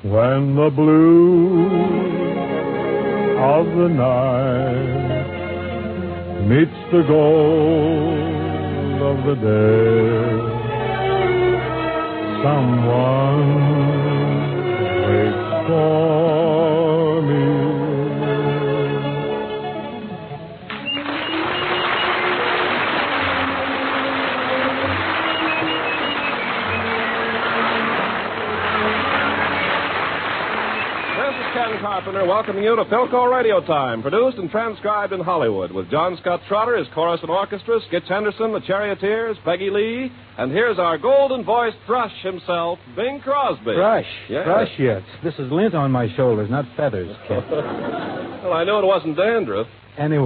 When the blue of the night meets the gold of the day, someone waits for me. Ken Carpenter welcoming you to Philco Radio Time, produced and transcribed in Hollywood with John Scott Trotter, his chorus and orchestra, Skitch Henderson, the Charioteers, Peggy Lee, and here's our golden-voiced thrush himself, Bing Crosby. Thrush? Yes. Thrush, yes. This is lint on my shoulders, not feathers, Ken. Well, I knew it wasn't dandruff. Anyway,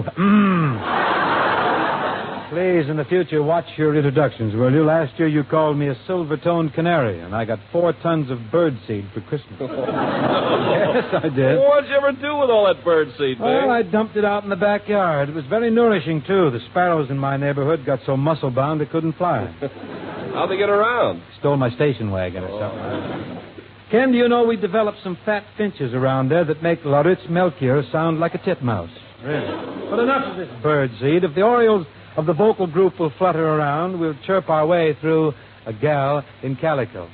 Please, in the future, watch your introductions, will you? Last year you called me a silver-toned canary, and I got 4 tons of birdseed for Christmas. Yes, I did. What'd you ever do with all that birdseed, Bing? Well, I dumped it out in the backyard. It was very nourishing, too. The sparrows in my neighborhood got so muscle-bound they couldn't fly. How'd they get around? Stole my station wagon or something. Ken, do you know we developed some fat finches around there that make Lauritz Melchior sound like a titmouse? Really? But enough of this birdseed. If the Orioles of the vocal group will flutter around, we'll chirp our way through A Gal in Calico.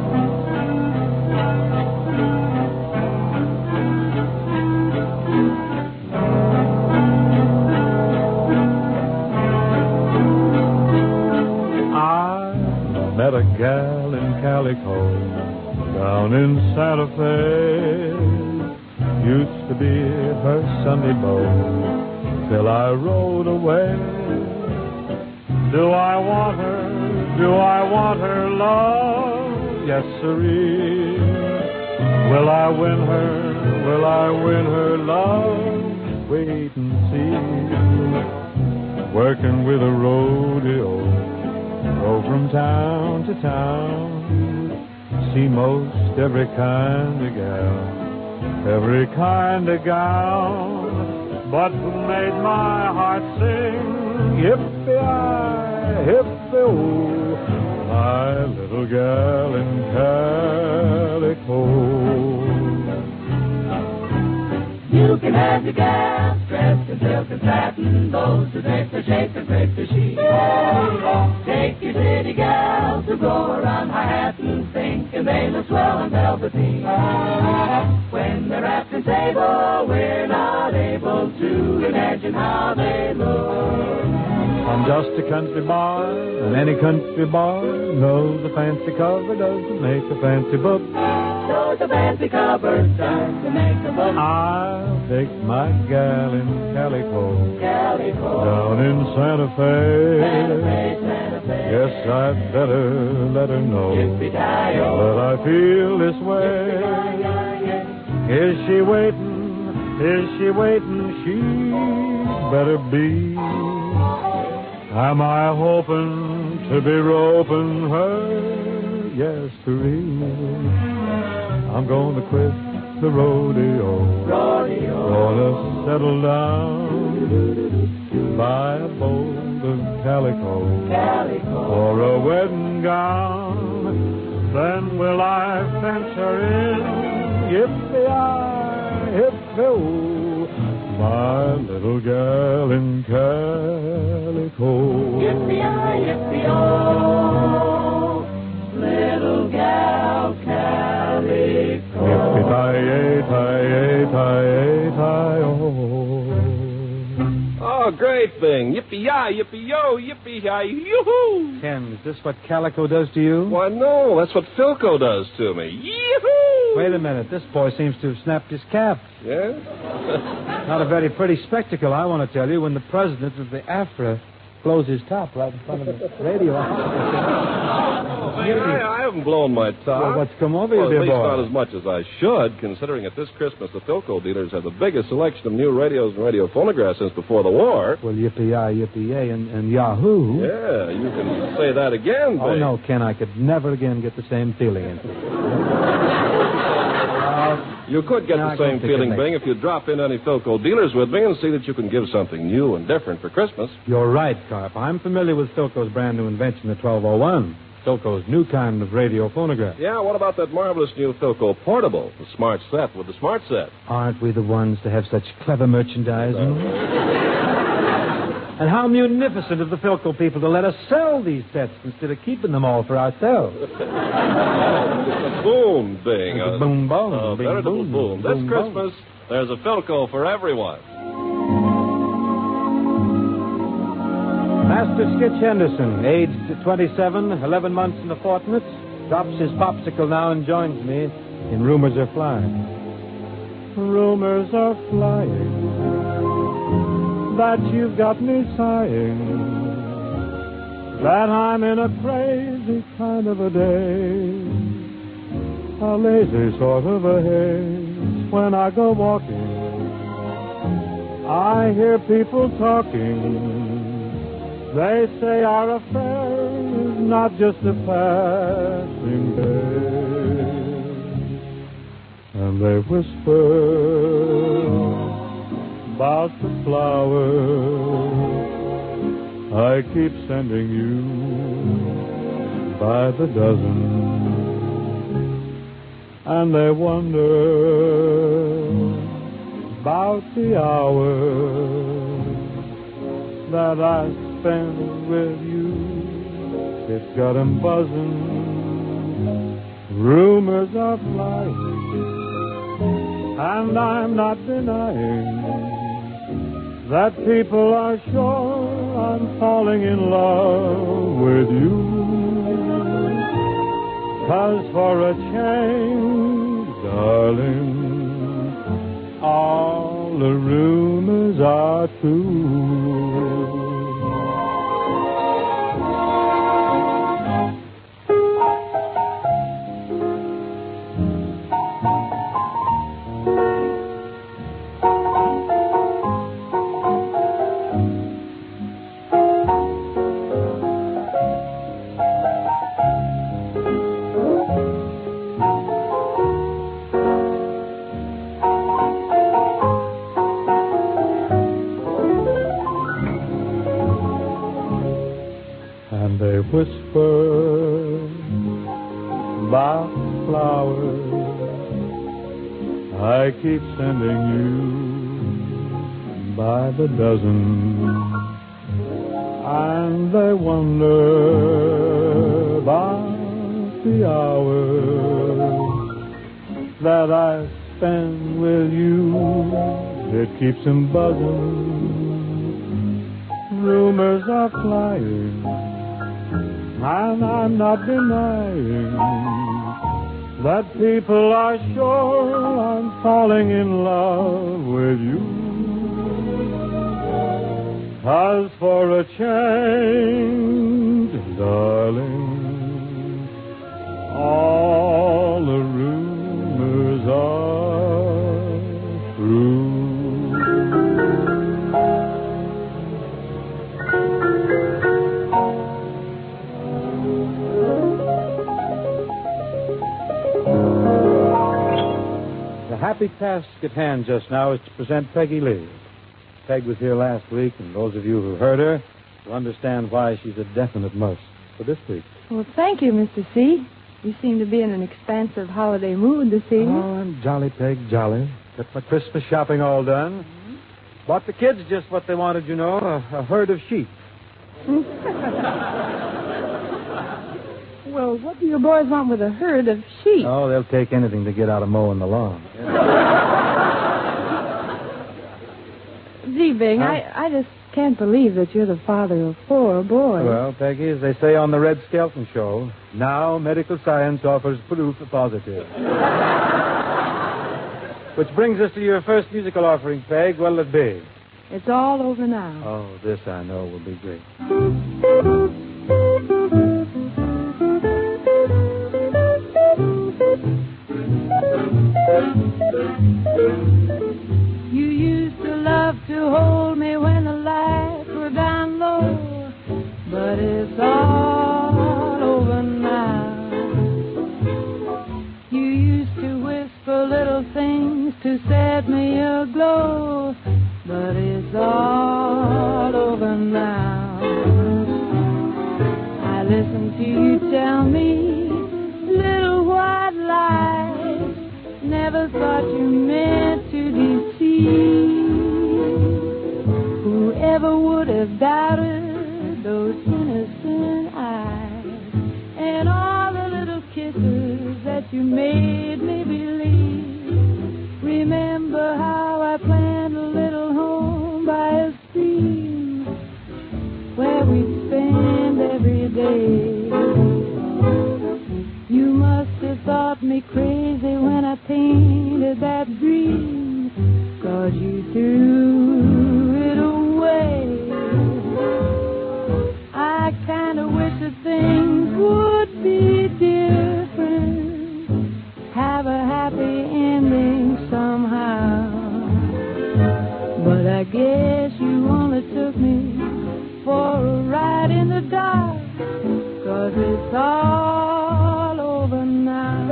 I met a gal in Calico down in Santa Fe. Used to be her Sunday beau till I rode away. Do I want her? Do I want her love? Yes, sirree. Will I win her? Will I win her love? Wait and see. Working with a rodeo, go from town to town. See most every kind of gal, every kind of gown. But who made my heart sing? Yippee-I, hippie-oh, my little gal in Calico. You can have your gal dressed in silk and satin, those who take the shape and break the sheet. Take your city gals to go around Manhattan, thinking they look swell and velveteen. When they're at the table, we're not able to imagine how they look. I'm just a country boy, and any country boy knows a fancy cover doesn't make a fancy book. Knows a fancy cover doesn't make a book. I'll take my gal in Calico, Calico, down in Santa Fe. Santa Fe, Santa Fe. Yes, I'd better let her know Yippee-ki-yo, that I feel this way. Is she waiting? Is she waiting? She better be. Am I hoping to be roping her? Yes, sirree. I'm going to quit the rodeo. Gonna settle down by a bolt of calico for a wedding gown. Then will I fence her in? Yippee-I, hippie-oh, my little gal in Calico. Yippee-I, yippee-oh, little gal Calico. Yippee-ki-yay-ki-yay-ki-yay-ki-oh. Oh, great thing. Yippee-yi, yippee-yo, yippee-yi, yoo-hoo. Ken, is this what Calico does to you? Why, no, that's what Philco does to me. Yee-hoo! Wait a minute. This boy seems to have snapped his cap. Yeah? Not a very pretty spectacle, I want to tell you, when the president of the AFRA blows his top right in front of the radio. I haven't blown my top. Well, what's come over you, Well, dear at least boy? not as much as I should, considering that this Christmas the Philco dealers have the biggest selection of new radios and radio phonographs since before the war. Well, yippee-yi, yippee-yay, and Yahoo. Yeah, you can say that again, Oh, Bing. no, Ken, I could never again get the same feeling. You could get No, the I don't same think feeling, it makes- Bing, if you drop in any Philco dealers with me and see that you can give something new and different for Christmas. You're right, Carp. I'm familiar with Philco's brand new invention, the 1201. Philco's new kind of radio phonograph. Yeah, what about that marvelous new Philco Portable, the smart set with the smart set? Aren't we the ones to have such clever merchandising? And how munificent of the Philco people to let us sell these sets instead of keeping them all for ourselves. It's a boom thing. A boom, boom. A Big veritable boom. This boom, Christmas, there's a Philco for everyone. Master Skitch Henderson, aged 27, 11 months and a fortnight, drops his popsicle now and joins me in Rumors Are Flying. Rumors are flying that you've got me sighing, that I'm in a crazy kind of a daze, a lazy sort of a haze. When I go walking, I hear people talking. They say our affair is not just a passing day. And they whisper about the flowers I keep sending you by the dozen. And they wonder about the hours that I spend with you. It's got 'em buzzing. Rumors are flying, and I'm not denying that people are sure I'm falling in love with you. 'Cause for a change, darling, all the rumors are true. And they whisper about flowers I keep sending you by the dozen. And they wonder about the hours that I spend with you. It keeps them buzzing. Rumors are flying, and I'm not denying that people are sure I'm falling in love with you. 'Cause for a change, darling, all the rumors are true. The happy task at hand just now is to present Peggy Lee. Peg was here last week, and those of you who heard her will understand why she's a definite must for this week. Well, thank you, Mr. C. You seem to be in an expansive holiday mood this evening. Oh, I'm jolly, Peg, jolly. Got my Christmas shopping all done. Mm-hmm. Bought the kids just what they wanted, you know, a herd of sheep. Well, what do your boys want with a herd of sheep? Oh, they'll take anything to get out of mowing the lawn. Gee, Bing, Huh? I just can't believe that you're the father of 4 boys. Well, Peggy, as they say on the Red Skelton Show, now medical science offers proof positive. Which brings us to your first musical offering, Peg. What'll it be? It's all over now. Oh, this I know will be great. You used to love to hold me when the lights were down low, but it's all over now. You used to whisper little things to set me aglow, but it's all over now. You tell me little white lies, never thought you meant to deceive. Whoever would have doubted those innocent eyes and all the little kisses that you made me believe. Remember how I planned a little home by a stream where we'd spend every day. You must have thought me crazy when I painted that dream, 'cause you threw it away. I kinda wish that things would be different, have a happy ending somehow. But I guess you only took me for a ride in the dark, 'cause it's all over now.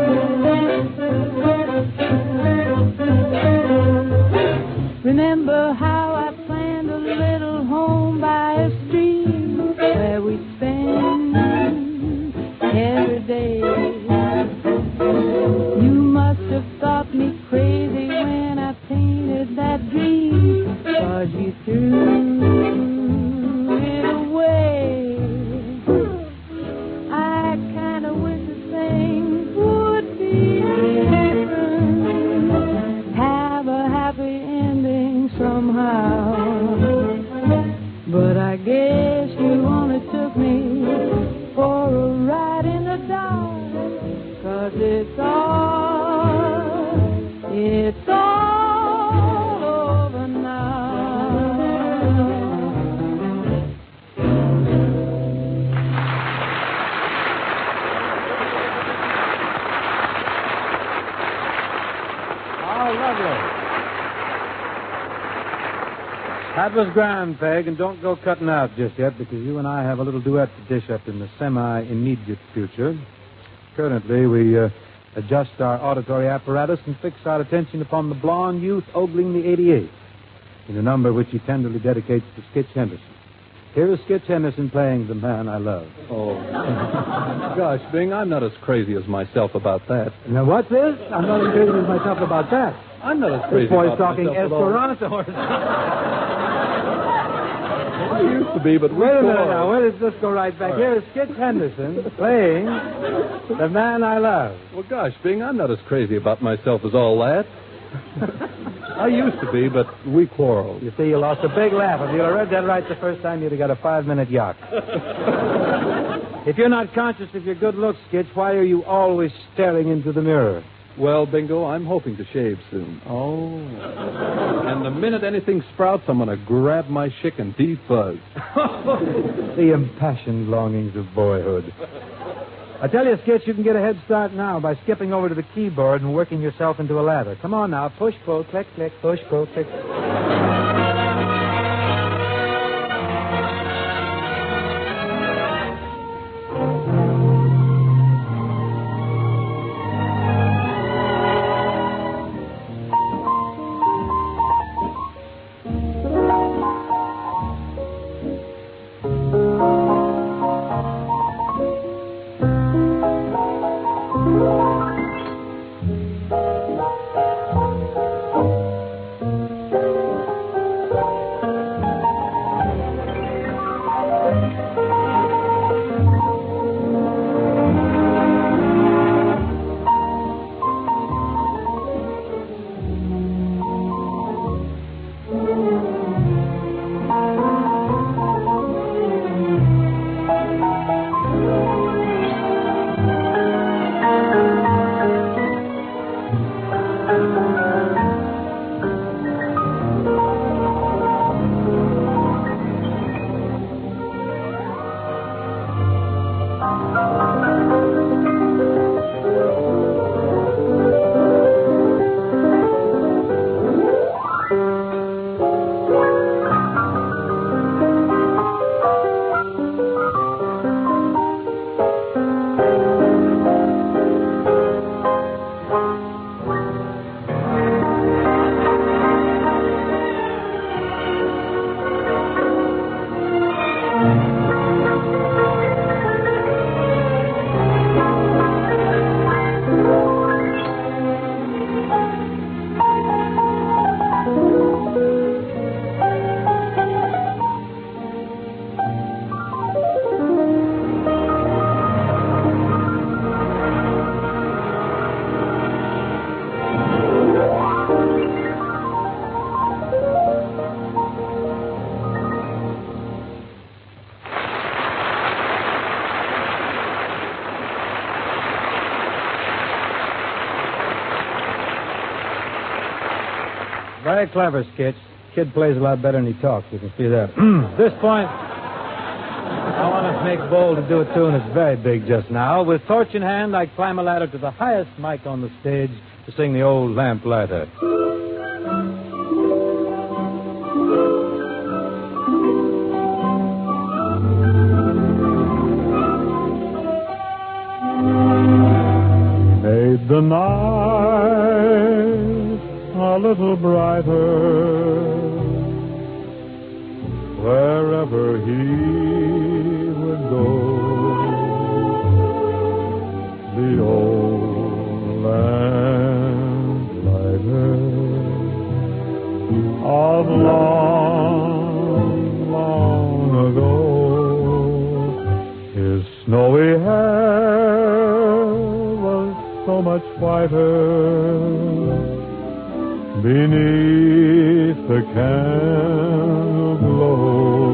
Remember how I planned a little home by a stream where we'd spend every day. You must have thought me crazy when I painted that dream, 'cause you threw it away. I kinda wish that things would be different, have a happy ending somehow. But I guess you only took me for a ride in the dark, 'cause it's all over now. Oh, lovely. That was grand, Peg, and don't go cutting out just yet, because you and I have a little duet to dish up in the semi-immediate future. Currently, we adjust our auditory apparatus and fix our attention upon the blonde youth ogling the 88, in a number which he tenderly dedicates to Skitch Henderson. Here is Skitch Henderson playing The Man I Love. Oh, gosh, Bing, I'm not as crazy as myself about that. Now, what's this? I'm not as crazy as myself about that. I'm not as crazy This boy's about talking myself at all. Esperanto. I used to be, but Wait a minute now. Where does this go right back? Here is Skitch Henderson playing The Man I Love. Well, gosh, Bing, I'm not as crazy about myself as all that. I used to be, but we quarreled. You see, you lost a big laugh. If you'd have read that right the first time, you'd have got a 5-minute yuck. If you're not conscious of your good looks, Skitch, why are you always staring into the mirror? Well, Bingo, I'm hoping to shave soon. Oh. And the minute anything sprouts, I'm going to grab my chick and defuzz. The impassioned longings of boyhood. I tell you, Skitch, you can get a head start now by skipping over to the keyboard and working yourself into a lather. Come on now. Push, pull, click, click, push, pull, click. Very clever sketch. Kid plays a lot better than he talks. You can see that. At this point, I want to make bold to do a tune that's very big just now. With torch in hand, I climb a ladder to the highest mic on the stage to sing the old Lamplighter. Made the night a little brighter wherever he would go. The old lamplighter of long, long ago. His snowy hair was so much whiter beneath the candle glow.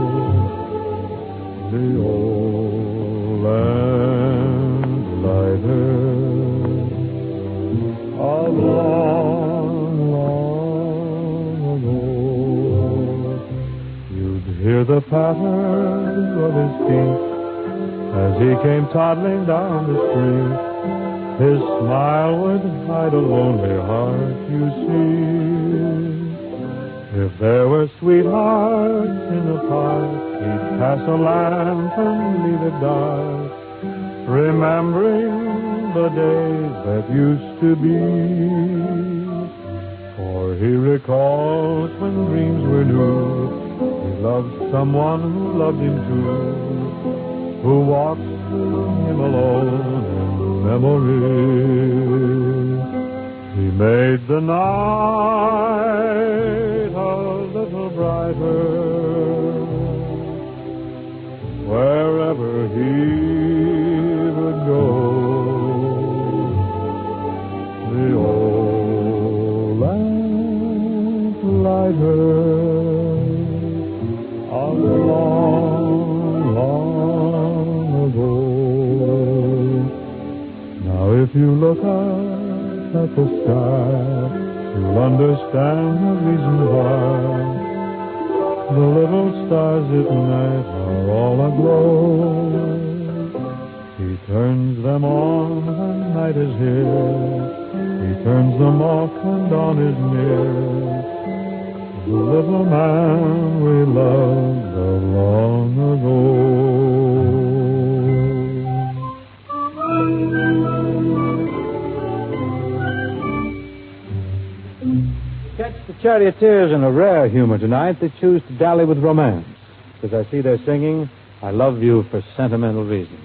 The old lamplighter of long, long ago. You'd hear the patter of his feet as he came toddling down the street. His smile would hide a lonely heart, you see. If there were sweethearts in the park, he'd pass a lamp and leave it dark, remembering the days that used to be. For he recalls when dreams were new, he loved someone who loved him too, who walks with him alone in memory. He made the night a little brighter wherever he would go. The old lamplighter of long, long ago. Now if you look up at the sky, you'll understand the reason why the little stars at night are all aglow. He turns them on when night is here, he turns them off when dawn is near. The little man we loved of long ago. Catch the Charioteers in a rare humor tonight. They choose to dally with romance, because I see they're singing, I love you for sentimental reasons.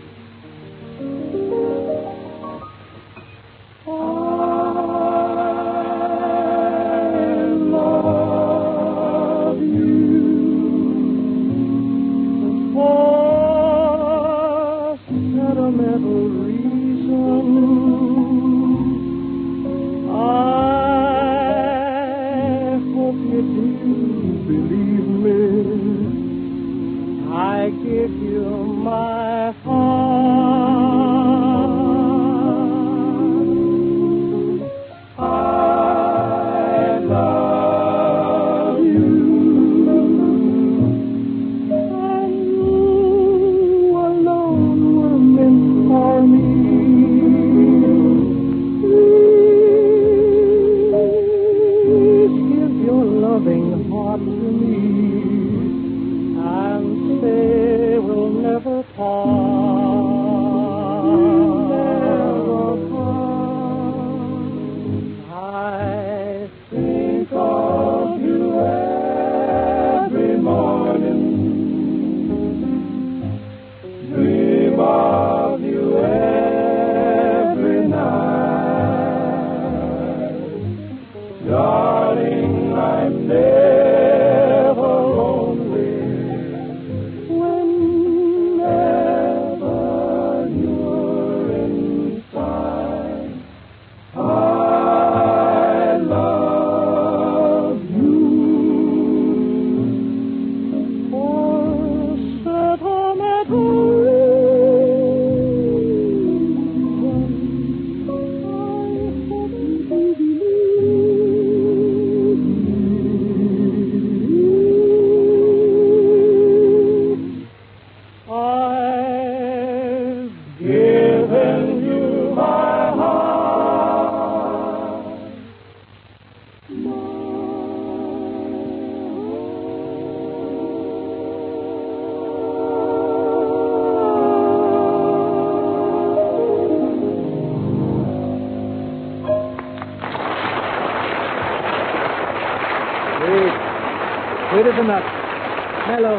Sweet as a nut. Mellow.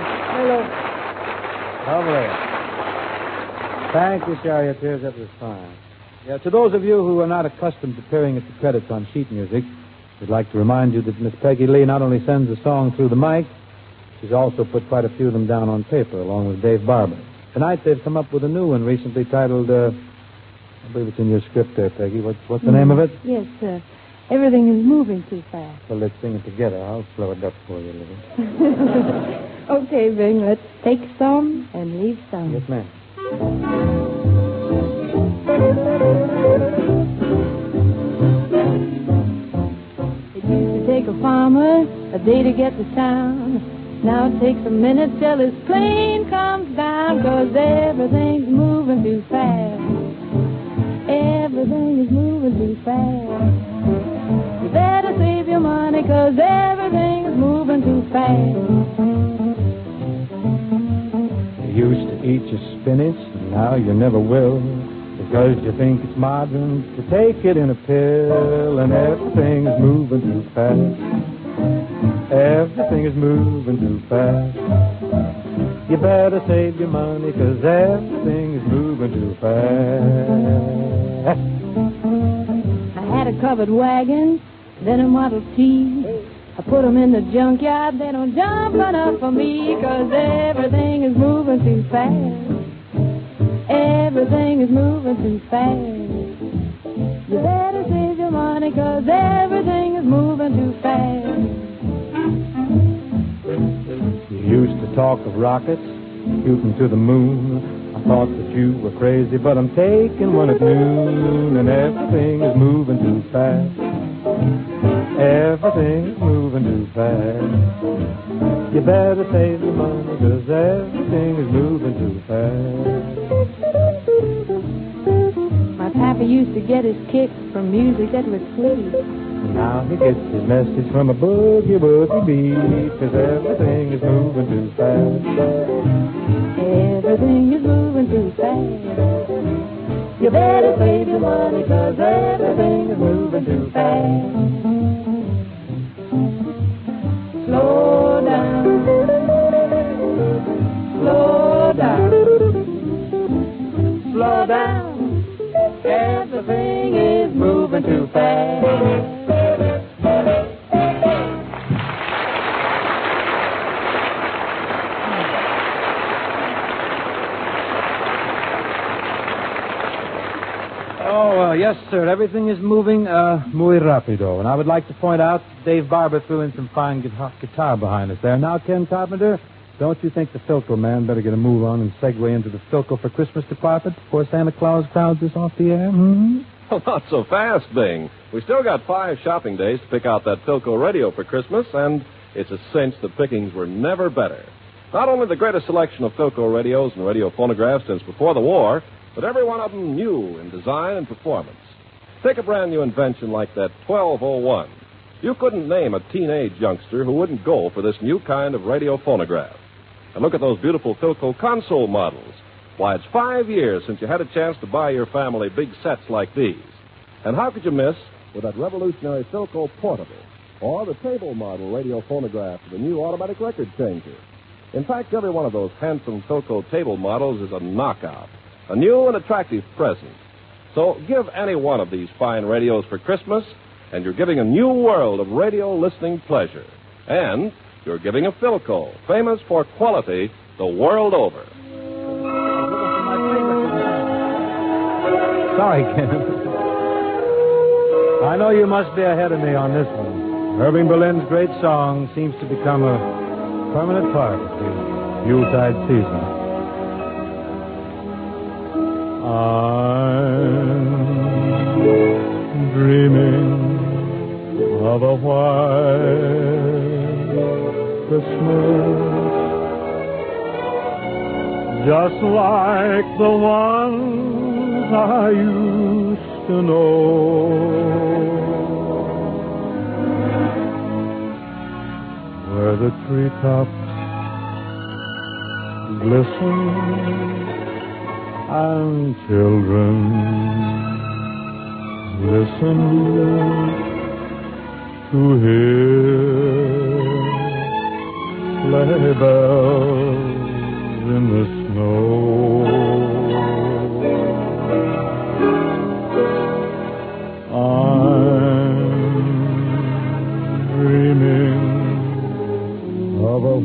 Over there. Thank you, Charioteers. That was fine. Yeah, to those of you who are not accustomed to peering at the credits on sheet music, we'd like to remind you that Miss Peggy Lee not only sends a song through the mic, she's also put quite a few of them down on paper, along with Dave Barber. Tonight they've come up with a new one recently titled, I believe it's in your script there, Peggy. What's the name of it? Yes, sir. Everything is moving too fast. Well, let's sing it together. I'll slow it up for you a little. Okay, Bing, let's take some and leave some. Yes, ma'am. It used to take a farmer a day to get to town. Now it takes a minute till his plane comes down, 'cause everything's moving too fast. Everything is moving too fast. You better save your money, 'cause everything is moving too fast. You used to eat your spinach, and now you never will, because you think it's modern to take it in a pill, and everything is moving too fast. Everything is moving too fast. You better save your money, 'cause everything is moving too fast. I had a covered wagon, then a Model T. I put 'em in the junkyard, they don't jump enough for me, 'cause everything is moving too fast. Everything is moving too fast. You better save your money, 'cause everything is moving too fast. You used to talk of rockets, shooting to the moon. I thought that you were crazy, but I'm taking one at noon, and everything is moving too fast. Everything is moving too fast. You better save your money, 'cause everything is moving too fast. My papa used to get his kicks from music that was sweet. Now he gets his message from a boogie beat, 'cause everything is moving too fast. Everything is moving too fast. You better save your money, 'cause everything is moving too fast. Slow down. Slow down. Slow down. Everything is moving too fast. Yes, sir. Everything is moving muy rapido. And I would like to point out Dave Barber threw in some fine guitar behind us there. Now, Ken Carpenter, don't you think the Philco man better get a move on and segue into the Philco for Christmas department before Santa Claus crowds us off the air? Hmm? Well, not so fast, Bing. We still got 5 shopping days to pick out that Philco radio for Christmas, and it's a cinch the pickings were never better. Not only the greatest selection of Philco radios and radio phonographs since before the war, but every one of them new in design and performance. Take a brand new invention like that 1201. You couldn't name a teenage youngster who wouldn't go for this new kind of radio phonograph. And look at those beautiful Philco console models. Why, it's 5 years since you had a chance to buy your family big sets like these. And how could you miss with that revolutionary Philco Portable or the table model radio phonograph with a new automatic record changer? In fact, every one of those handsome Philco table models is a knockout, a new and attractive present. So give any one of these fine radios for Christmas, and you're giving a new world of radio listening pleasure. And you're giving a Philco, famous for quality the world over. Sorry, Ken. I know you must be ahead of me on this one. Irving Berlin's great song seems to become a permanent part of the Yuletide season. I'm dreaming of a white Christmas, just like the ones I used to know, where the treetops glisten and children listen to hear sleigh bells in the snow. I'm dreaming of a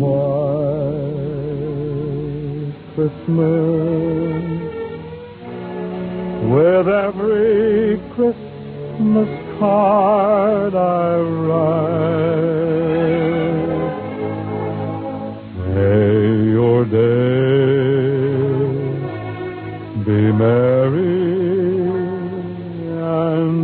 white Christmas with every Christmas card I write. May your days be merry and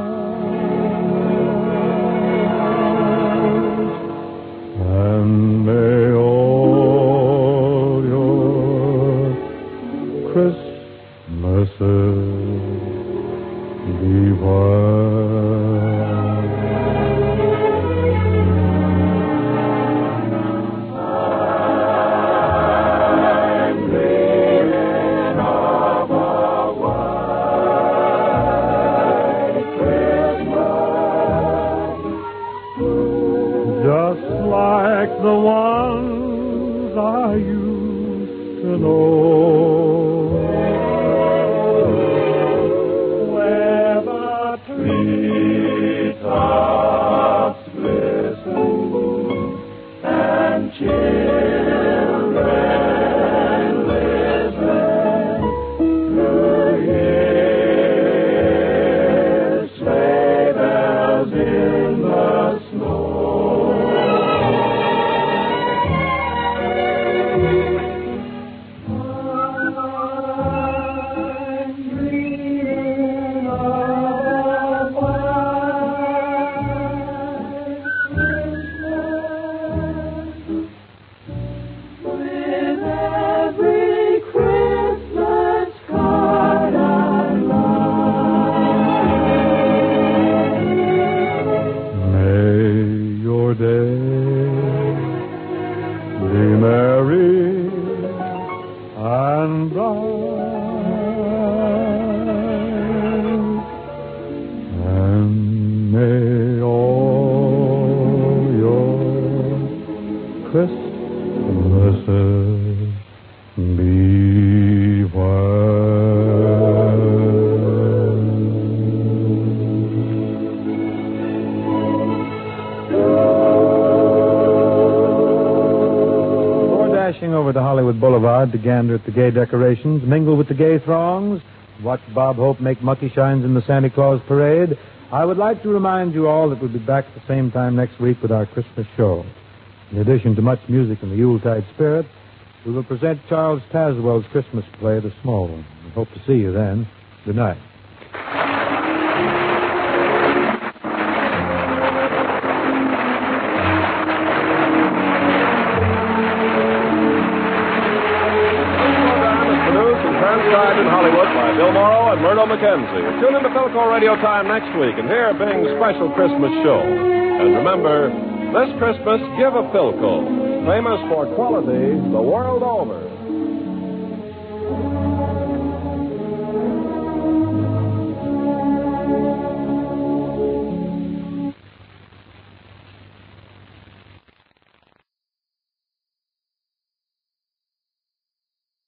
bright, and may all your Christmases be white. I'm dreaming of a white Christmas, Just like the ones I used to know. where the treetops glisten and children listen to hear sleigh bells in the snow. I'm dreaming of a white Christmas with every Christmas card I write. May your day be merry and bright, and may all your Christmases be Before dashing over to Hollywood Boulevard to gander at the gay decorations, mingle with the gay throngs, watch Bob Hope make monkey shines in the Santa Claus parade, I would like to remind you all that we'll be back at the same time next week with our Christmas show. In addition to much music in the Yuletide spirit, we will present Charles Tazewell's Christmas play, The Small One. We hope to see you then. Good night. Produced and transcribed in Hollywood by Bill Morrow and Myrtle McKenzie. Tune in to Philco Radio Time next week and hear Bing's special Christmas show. And remember, this Christmas, give a Philco, famous for quality the world over.